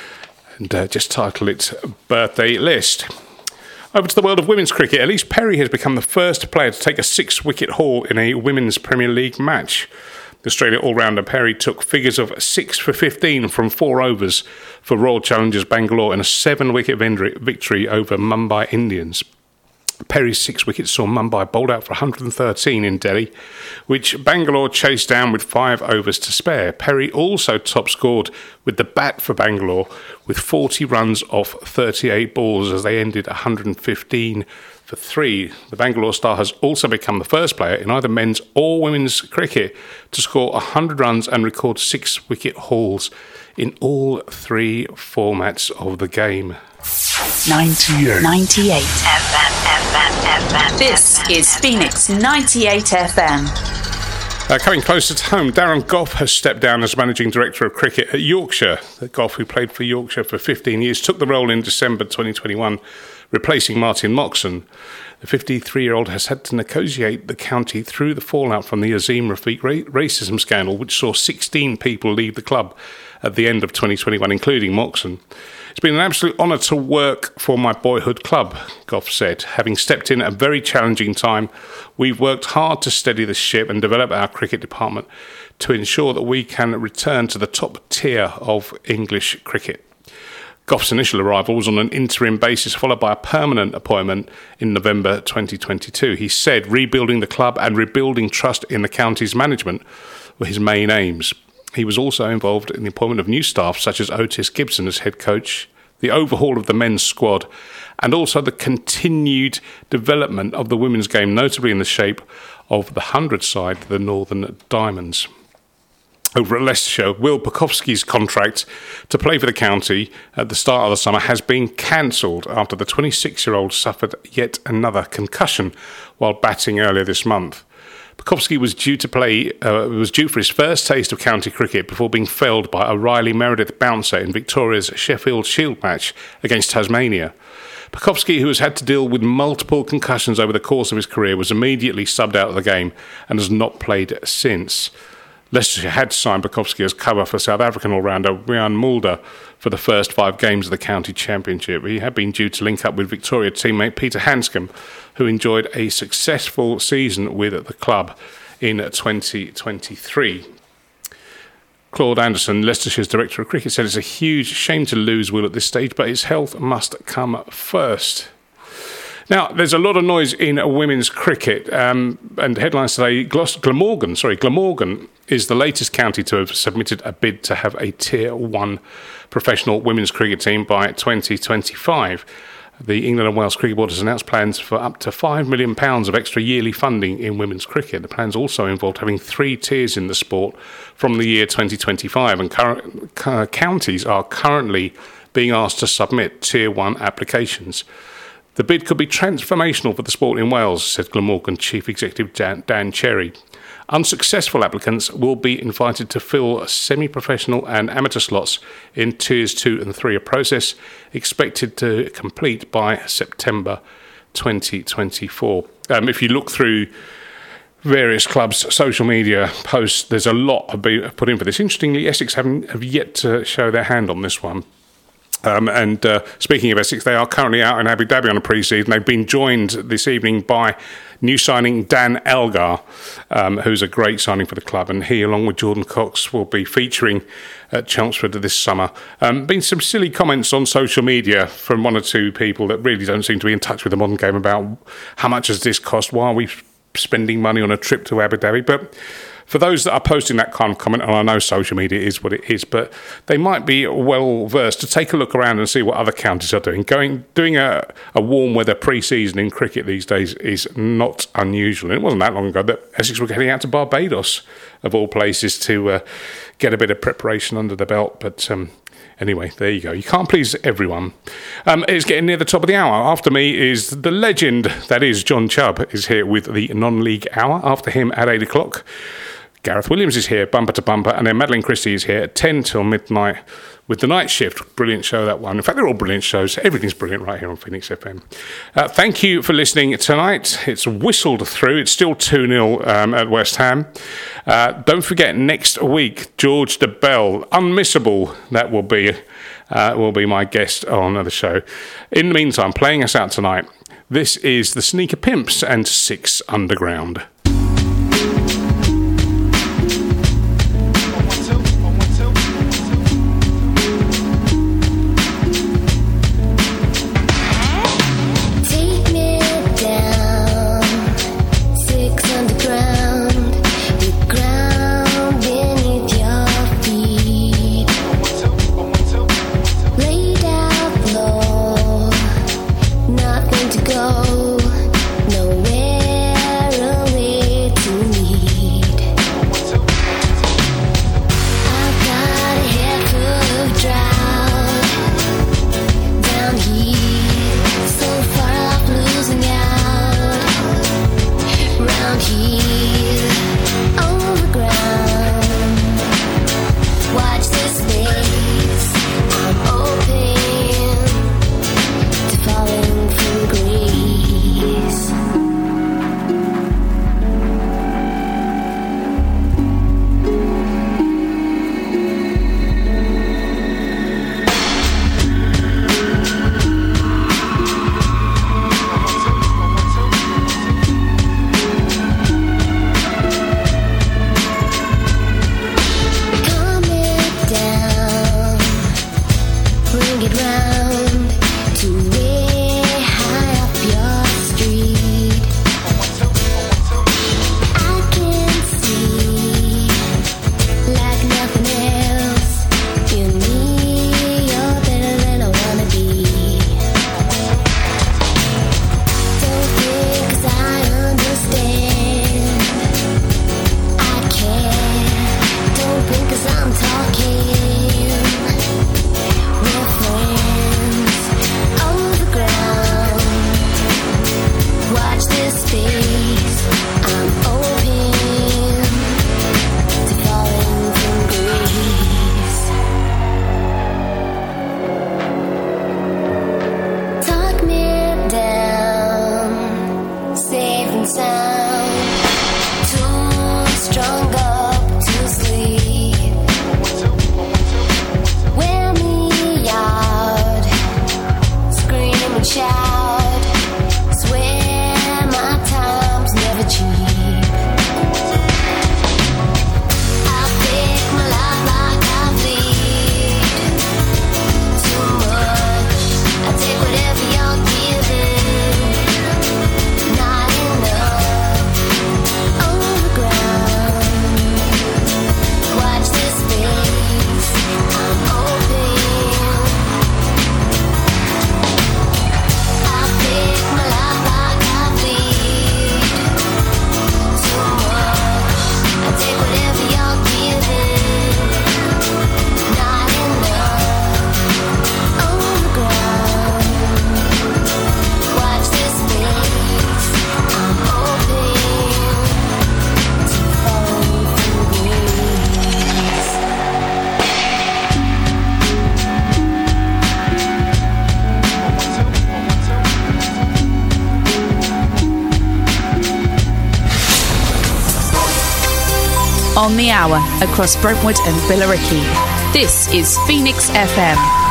and just title it Birthday List. Over to the world of women's cricket. Elise Perry has become the first player to take a 6-wicket haul in a women's Premier League match. The Australian all-rounder Perry took figures of 6 for 15 from 4 overs for Royal Challengers Bangalore in a 7-wicket victory over Mumbai Indians. Perry's 6 wickets saw Mumbai bowled out for 113 in Delhi, which Bangalore chased down with 5 overs to spare. Perry also top-scored with the bat for Bangalore with 40 runs off 38 balls as they ended 115 for 3. The Bangalore star has also become the first player in either men's or women's cricket to score 100 runs and record 6-wicket hauls in all 3 formats of the game. 98 FM. This is Phoenix 98 FM. Coming closer to home, Darren Gough has stepped down as Managing Director of Cricket at Yorkshire. Gough, who played for Yorkshire for 15 years, took the role in December 2021, replacing Martin Moxon. The 53-year-old has had to negotiate the county through the fallout from the Azim Rafiq racism scandal, which saw 16 people leave the club at the end of 2021, including Moxon. "It's been an absolute honour to work for my boyhood club," Gough said. "Having stepped in at a very challenging time, we've worked hard to steady the ship and develop our cricket department to ensure that we can return to the top tier of English cricket." Gough's initial arrival was on an interim basis, followed by a permanent appointment in November 2022. He said rebuilding the club and rebuilding trust in the county's management were his main aims. He was also involved in the appointment of new staff, such as Otis Gibson as head coach, the overhaul of the men's squad, and also the continued development of the women's game, notably in the shape of the 100 side, the Northern Diamonds. Over at Leicestershire, Will Pucovski's contract to play for the county at the start of the summer has been cancelled after the 26-year-old suffered yet another concussion while batting earlier this month. Pucovski was due for his first taste of county cricket before being felled by a Riley Meredith bouncer in Victoria's Sheffield Shield match against Tasmania. Pucovski, who has had to deal with multiple concussions over the course of his career, was immediately subbed out of the game and has not played since. Leicestershire had signed Pucovski as cover for South African all-rounder Rian Mulder for the first 5 games of the county championship. He had been due to link up with Victoria teammate Peter Hanscom, who enjoyed a successful season with the club in 2023. Claude Anderson, Leicestershire's Director of Cricket, said it's a huge shame to lose Will at this stage, but his health must come first. Now, there's a lot of noise in women's cricket, and headlines today, Glamorgan is the latest county to have submitted a bid to have a Tier 1 professional women's cricket team by 2025. The England and Wales Cricket Board has announced plans for up to £5 million of extra yearly funding in women's cricket. The plans also involved having 3 tiers in the sport from the year 2025, and counties are currently being asked to submit Tier 1 applications. The bid could be transformational for the sport in Wales, said Glamorgan Chief Executive Dan Cherry. Unsuccessful applicants will be invited to fill semi-professional and amateur slots in Tiers 2 and 3, a process expected to complete by September 2024. If you look through various clubs' social media posts, there's a lot put in for this. Interestingly, Essex have yet to show their hand on this one. Speaking of Essex, they are currently out in Abu Dhabi on a pre-season. They've been joined this evening by new signing Dan Elgar, who's a great signing for the club, and he, along with Jordan Cox, will be featuring at Chelmsford this summer. Been some silly comments on social media from one or two people that really don't seem to be in touch with the modern game about how much does this cost, why are we spending money on a trip to Abu Dhabi. But for those that are posting that kind of comment, and I know social media is what it is, but they might be well versed to take a look around and see what other counties are doing. Doing a warm weather pre-season in cricket these days is not unusual. And it wasn't that long ago that Essex were heading out to Barbados, of all places, to get a bit of preparation under the belt. But anyway, there you go. You can't please everyone. It's getting near the top of the hour. After me is the legend that is John Chubb is here with the non-league hour. After him at 8 o'clock, Gareth Williams is here, bumper to bumper, and then Madeline Christie is here at 10 till midnight with the Night Shift. Brilliant show, that one. In fact, they're all brilliant shows. Everything's brilliant right here on Phoenix FM. Thank you for listening tonight. It's whistled through. It's still 2-0 at West Ham. Don't forget, next week, George de Bell, unmissable, that will be my guest on the show. In the meantime, playing us out tonight, this is the Sneaker Pimps and 6 Underground. On the hour across Brentwood and Billericay. This is Phoenix FM.